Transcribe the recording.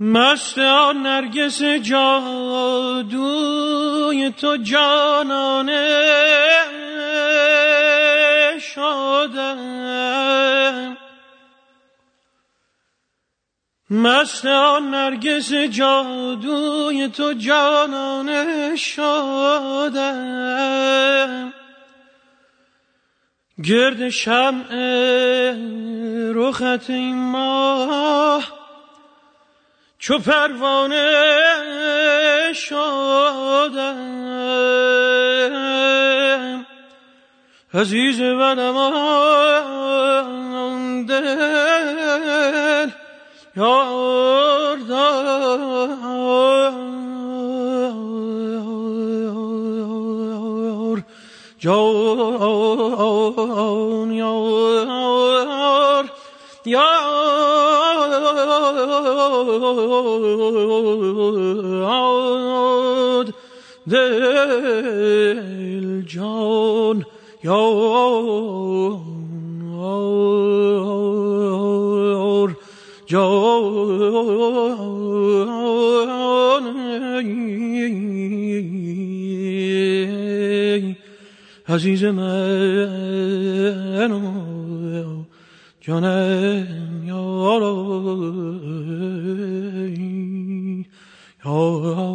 مست آن نرگس جادوی تو جانانه شدم، مست آن نرگس جادوی تو جانانه شدم. گرد شمع رخت این ماه چو پروانه شدم. عزیز منم آن دل یار دار جان یار یاد دل جان یار جان عزیز من جانم یار